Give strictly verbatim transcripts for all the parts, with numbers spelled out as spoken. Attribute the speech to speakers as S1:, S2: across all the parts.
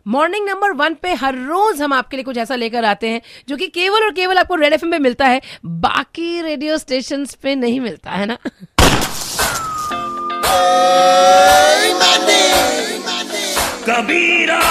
S1: Morning number one पे हर रोज हम आपके लिए कुछ ऐसा लेकर आते हैं जो कि केवल और केवल आपको रेड एफएम पे मिलता है, बाकी रेडियो स्टेशंस पे नहीं मिलता है ना।
S2: कबीरा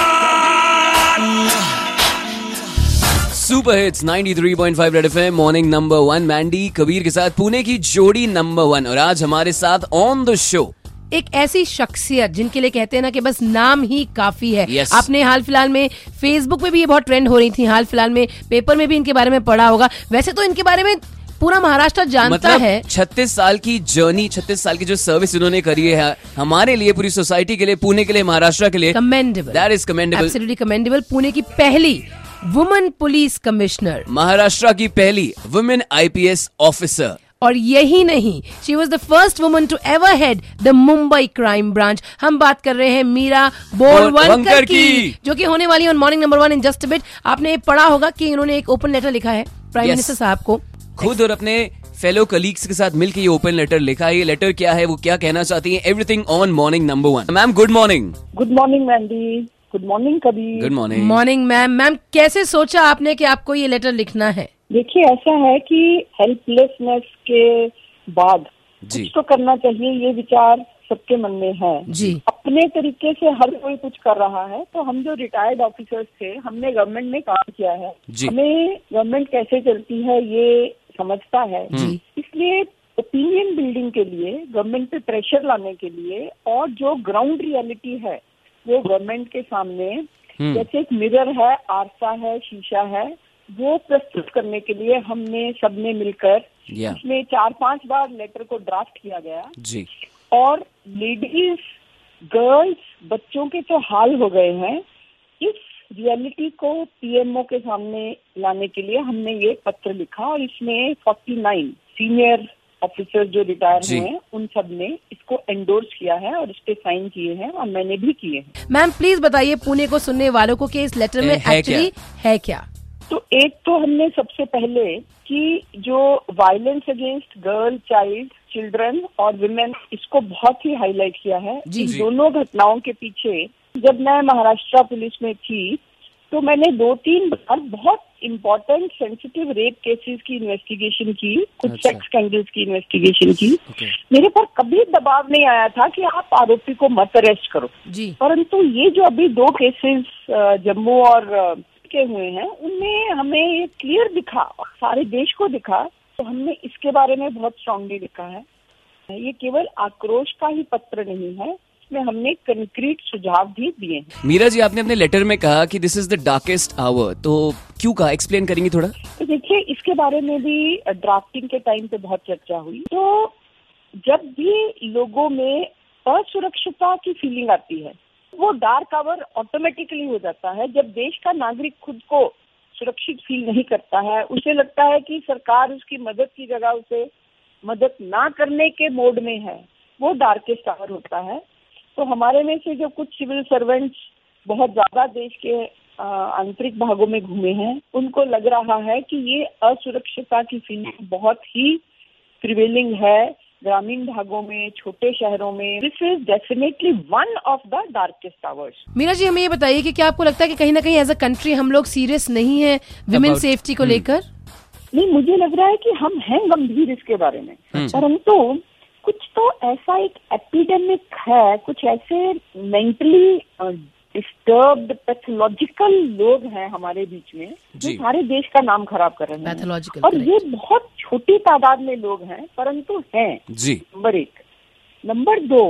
S2: super hits ninety three point five red FM morning number one, Mandy Kabir के साथ पुणे की जोड़ी नंबर वन। और आज हमारे साथ ऑन द शो
S1: एक ऐसी शख्सियत जिनके लिए कहते हैं ना कि बस नाम ही काफी है।
S2: yes.
S1: आपने हाल फिलहाल में फेसबुक पे भी ये बहुत ट्रेंड हो रही थी, हाल फिलहाल में पेपर में भी इनके बारे में पढ़ा होगा। वैसे तो इनके बारे में पूरा महाराष्ट्र जानता
S2: मतलब
S1: है।
S2: छत्तीस साल की जर्नी, छत्तीस साल की जो सर्विस इन्होंने करी है हमारे लिए, पूरी सोसाइटी के लिए, पुणे के लिए, महाराष्ट्र के लिए,
S1: commendable,
S2: that is commendable,
S1: absolutely commendable. Pune की पहली वुमेन पुलिस कमिश्नर,
S2: महाराष्ट्र की पहली वुमेन आईपीएस ऑफिसर,
S1: और यही नहीं, she was the first woman to ever head the Mumbai crime branch. हम बात कर रहे हैं मीरा बोरवणकर की, जो कि होने वाली है morning number one in just a bit. आपने पढ़ा होगा कि इन्होंने एक ओपन लेटर लिखा है प्राइम मिनिस्टर साहब को,
S2: खुद और अपने फेलो कलीग्स के साथ मिलकर ये ओपन लेटर लिखा है। ये लेटर क्या है, वो क्या कहना चाहती है, everything on morning number one. Ma'am good morning.
S3: Good morning Mandy, good morning Kabir.
S2: Good morning.
S1: Morning ma'am. Ma'am कैसे सोचा आपने कि आपको ये लेटर लिखना है?
S3: देखिए, ऐसा है कि हेल्पलेसनेस के बाद कुछ तो करना चाहिए, ये विचार सबके मन में है
S1: जी।
S3: अपने तरीके से हर कोई कुछ कर रहा है। तो हम जो रिटायर्ड ऑफिसर्स थे, हमने गवर्नमेंट में काम किया है, हमें गवर्नमेंट कैसे चलती है ये समझता है जी। इसलिए ओपिनियन बिल्डिंग के लिए, गवर्नमेंट पे प्रेशर लाने के लिए, और जो ग्राउंड रियलिटी है वो गवर्नमेंट के सामने जैसे एक मिरर है, आरसा है, शीशा है, वो प्रस्तुत करने के लिए हमने सबने मिलकर yeah. इसमें चार पांच बार लेटर को ड्राफ्ट किया गया जी। और लेडीज, गर्ल्स, बच्चों के तो हाल हो गए हैं। इस रियलिटी को पीएमओ के सामने लाने के लिए हमने ये पत्र लिखा, और इसमें उनचास सीनियर ऑफिसर जो रिटायर हुए हैं उन सब ने इसको एंडोर्स किया है और इस पे साइन किए हैं, और मैंने भी किए हैं।
S1: मैम प्लीज बताइए पुणे को सुनने वालों को कि इस लेटर में एक्चुअली है क्या?
S3: तो एक तो हमने सबसे पहले कि जो violence against girl, child, children और विमेन, इसको बहुत ही हाईलाइट किया है। इन दोनों घटनाओं के पीछे जब मैं महाराष्ट्र पुलिस में थी तो मैंने दो तीन बार बहुत इम्पोर्टेंट सेंसिटिव रेप केसेस की इन्वेस्टिगेशन की, कुछ
S2: अच्छा। सेक्स
S3: स्कैंडल्स की इन्वेस्टिगेशन की।
S2: okay.
S3: मेरे पर कभी दबाव नहीं आया था कि आप आरोपी को मत अरेस्ट करो जी। परंतु ये जो अभी दो केसेस जम्मू और के हुए हैं, उनमें हमें ये क्लियर दिखा और सारे देश को दिखा, तो हमने इसके बारे में बहुत स्ट्रांगली लिखा है। ये केवल आक्रोश का ही पत्र नहीं है, इसमें हमने कंक्रीट सुझाव भी दिए हैं।
S2: मीरा जी, आपने अपने लेटर में कहा कि this is the darkest hour, तो क्यों कहा, एक्सप्लेन करेंगी थोड़ा?
S3: तो देखिए, इसके बारे में भी ड्राफ्टिंग के टाइम पे बहुत चर्चा हुई। तो जब भी लोगों में असुरक्षितता की फीलिंग आती है, वो डार्क आवर ऑटोमेटिकली हो जाता है। जब देश का नागरिक खुद को सुरक्षित फील नहीं करता है, उसे लगता है कि सरकार उसकी मदद की जगह उसे मदद ना करने के मोड में है, वो डार्केस्ट आवर होता है। तो हमारे में से जो कुछ सिविल सर्वेंट्स बहुत ज्यादा देश के आंतरिक भागों में घूमे हैं, उनको लग रहा है कि ये असुरक्षितता की फीलिंग बहुत ही प्रिवेलिंग है ग्रामीण भागों में, छोटे शहरों में। This is definitely one of the darkest hours.
S1: Meera ji, हमें ये बताइए कि क्या आपको लगता है कि कहीं ना कहीं एज अ कंट्री हम लोग सीरियस नहीं है विमेन सेफ्टी को लेकर?
S3: नहीं, मुझे लग रहा है कि हम हैं गंभीर इसके बारे में, परंतु कुछ तो ऐसा एक एपिडेमिक है, कुछ ऐसे मेंटली डिस्टर्ब्ड पैथोलॉजिकल लोग हैं हमारे बीच में जो सारे देश का नाम खराब कर रहे हैं। पैथोलॉजिकल, और ये बहुत छोटी तादाद में लोग हैं, परंतु हैं जी। नंबर एक। नंबर दो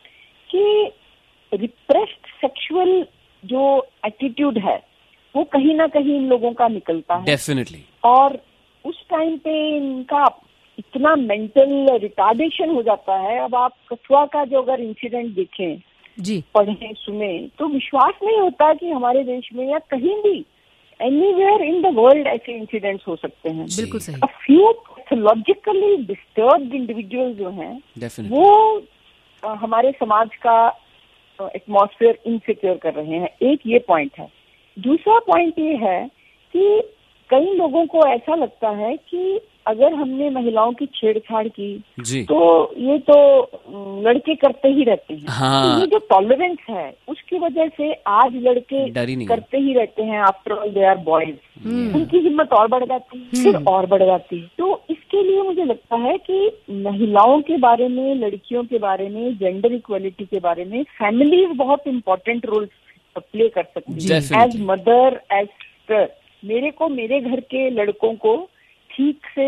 S3: कि रिप्रेस्ड सेक्सुअल जो एटीट्यूड है वो कहीं ना कहीं इन लोगों का निकलता है डेफिनेटली, और उस टाइम पे इनका इतना मेंटल रिटार्डेशन हो जाता है। अब आप कठुआ का जो अगर इंसिडेंट देखें जी, पढ़ें, सुने, तो विश्वास नहीं होता कि हमारे देश में या कहीं भी एनीवेयर इन द वर्ल्ड ऐसे इंसिडेंट्स हो सकते हैं। बिल्कुल सही। A few pathologically disturbed individual जो हैं Definitely. वो आ, हमारे समाज का एटमॉस्फेयर इनसिक्योर कर रहे हैं। एक ये पॉइंट है। दूसरा पॉइंट ये है कि कई लोगों को ऐसा लगता है कि अगर हमने महिलाओं की छेड़छाड़ की
S2: जी।
S3: तो ये तो लड़के करते ही रहते हैं।
S2: हाँ।
S3: तो ये जो टॉलरेंस है उसकी वजह से आज लड़के
S2: डर ही नहीं
S3: करते ही रहते हैं। After all they are boys, उनकी हिम्मत और बढ़ जाती है, फिर और बढ़ जाती है। तो इसके लिए मुझे लगता है कि महिलाओं के बारे में, लड़कियों के बारे में, जेंडर इक्वलिटी के बारे में फैमिलीज बहुत इंपॉर्टेंट रोल प्ले कर सकती है। एज मदर, एज सिस्टर, मेरे को मेरे घर के लड़कों को ठीक से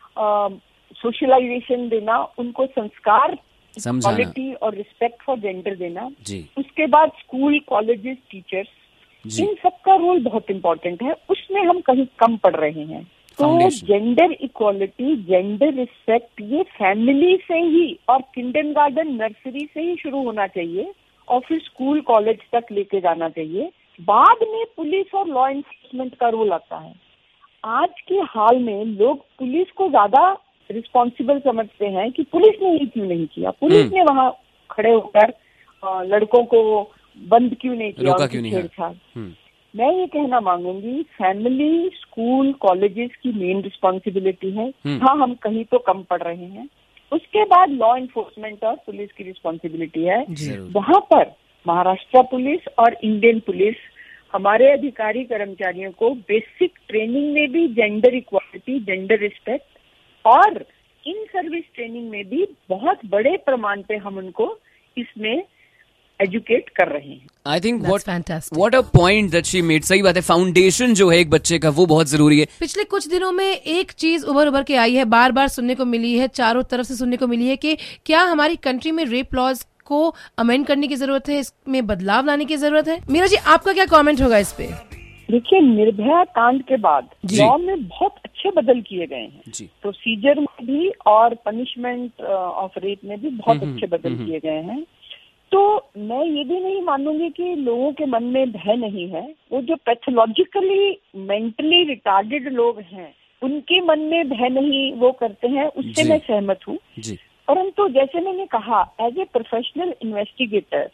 S3: सोशलाइजेशन देना, उनको संस्कार, इक्वालिटी और रिस्पेक्ट फॉर जेंडर देना
S2: जी।
S3: उसके बाद स्कूल, कॉलेजेस, टीचर्स, इन सब का रोल बहुत इम्पोर्टेंट है। उसमें हम कहीं कम पड़ रहे हैं। तो जेंडर इक्वालिटी, जेंडर रिस्पेक्ट ये फैमिली से ही और किंडरगार्टन, नर्सरी से ही शुरू होना चाहिए और फिर स्कूल, कॉलेज तक लेके जाना चाहिए। बाद में पुलिस और लॉ एनफोर्समेंट का रोल आता है। आज के हाल में लोग पुलिस को ज्यादा रिस्पॉन्सिबल समझते हैं कि पुलिस ने ये क्यों नहीं किया, पुलिस ने वहां खड़े होकर लड़कों को बंद क्यों नहीं किया,
S2: रोका क्यों नहीं
S3: छेड़छाड़। मैं ये कहना मांगूंगी, फैमिली, स्कूल, कॉलेजेस की मेन रिस्पॉन्सिबिलिटी है। हाँ, हम कहीं तो कम पड़ रहे हैं। उसके बाद लॉ एनफोर्समेंट और पुलिस की रिस्पॉन्सिबिलिटी है। वहां पर महाराष्ट्र पुलिस और इंडियन पुलिस हमारे अधिकारी कर्मचारियों को बेसिक ट्रेनिंग में भी जेंडर इक्वालिटी, जेंडर रिस्पेक्ट और इन सर्विस ट्रेनिंग में भी बहुत बड़े प्रमाण पे हम उनको इसमें एजुकेट कर रहे हैं।
S2: I think what what a point that she made. सही बात है, फाउंडेशन जो है एक बच्चे का वो बहुत जरूरी है।
S1: पिछले कुछ दिनों में एक चीज उभर उभर के आई है, बार बार सुनने को मिली है, चारों तरफ से सुनने को मिली है कि क्या हमारी कंट्री में रेप लॉज को अमेंड करने की जरूरत है, इसमें बदलाव लाने की जरूरत है। मीरा जी, आपका क्या कमेंट होगा इस पे?
S3: देखिए, निर्भया कांड के बाद लॉ में बहुत अच्छे बदल किए गए हैं, प्रोसीजर में भी और पनिशमेंट ऑफ रेप में भी बहुत अच्छे बदल किए गए हैं। तो मैं ये भी नहीं मानूंगी कि लोगों के मन में भय नहीं है। वो जो पैथोलॉजिकली मेंटली रिटार्डेड लोग हैं उनके मन में भय नहीं वो करते हैं, उससे मैं सहमत हूँ। परंतु जैसे मैंने कहा, as a professional investigator,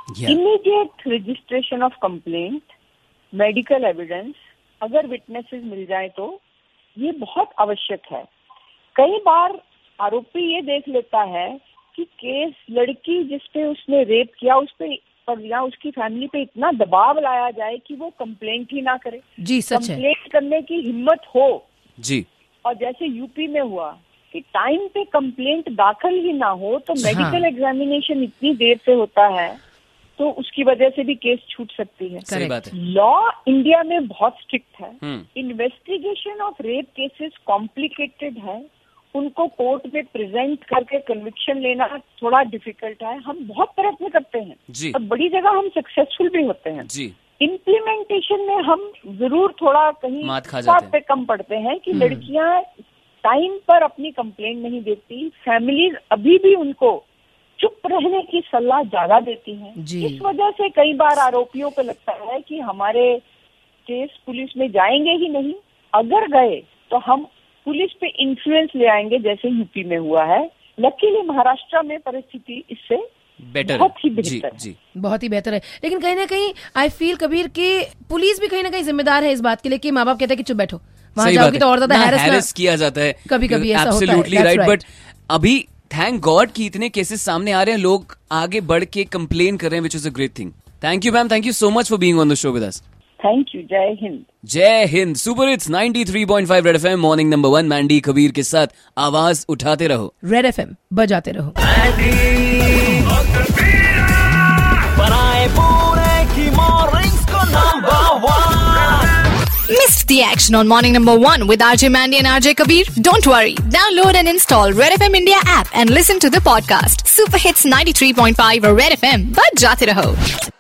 S3: immediate registration of complaint, medical evidence, अगर विटनेसेस मिल जाए तो ये बहुत आवश्यक है। कई बार आरोपी ये देख लेता है कि केस लड़की जिसपे उसने रेप किया उस पे पर या उसकी फैमिली पे इतना दबाव लाया जाए कि वो कंप्लेंट ही ना करे।
S1: जी, सच है।
S3: कंप्लेंट करने की हिम्मत हो
S2: जी।
S3: और जैसे यूपी में हुआ कि टाइम पे कंप्लेंट दाखिल ही ना हो तो मेडिकल एग्जामिनेशन इतनी देर से होता है तो उसकी वजह से भी केस छूट सकती है।
S2: सही बात है।
S3: लॉ इंडिया में बहुत स्ट्रिक्ट है। Investigation of rape cases complicated है, उनको कोर्ट में प्रेजेंट करके कन्विक्शन लेना थोड़ा डिफिकल्ट है। हम बहुत प्रयत्न करते हैं और बड़ी जगह हम सक्सेसफुल भी होते हैं जी। इम्प्लीमेंटेशन में हम जरूर थोड़ा कहीं बात पे कम पड़ते हैं कि लड़कियां टाइम पर अपनी कंप्लेंट नहीं देती, फैमिलीज अभी भी उनको चुप रहने की सलाह ज्यादा देती हैं। इस वजह से कई बार आरोपियों को लगता है कि हमारे केस पुलिस में जाएंगे ही नहीं, अगर गए तो हम पुलिस पे इन्फ्लुएंस ले आएंगे, जैसे यूपी में हुआ है। लकीली महाराष्ट्र में परिस्थिति इससे
S2: बेटर
S3: बहुत ही बेहतर
S2: जी, जी।
S1: बहुत ही बेहतर है। लेकिन कहीं ना कहीं आई फील कबीर कि पुलिस भी कहीं ना कहीं जिम्मेदार है इस बात के लिए कि माँ बाप कहते हैं कि चुप बैठो, वहां जाओगी तो और ज्यादा हैरेस
S2: किया जाता है,
S1: कभी कभी ऐसा होता है।
S2: Absolutely right. बट अभी थैंक गॉड कि इतने केसेस सामने आ रहे हैं, लोग आगे बढ़ के कंप्लेन कर रहे हैं, which is a great thing. Thank you ma'am, thank you so much for being on the show with us.
S3: Thank you. जय हिंद।
S2: जय हिंद। Super hits ninety three point five red FM, morning number one, Mandy Kabir के साथ आवाज उठाते रहो।
S1: Red FM बजाते रहो।
S4: Missed the action on Morning Number One with R J Mandy and R J Kabir? Don't worry. Download and install Red F M India app and listen to the podcast. Super Hits ninety three point five Red F M. Bajate raho.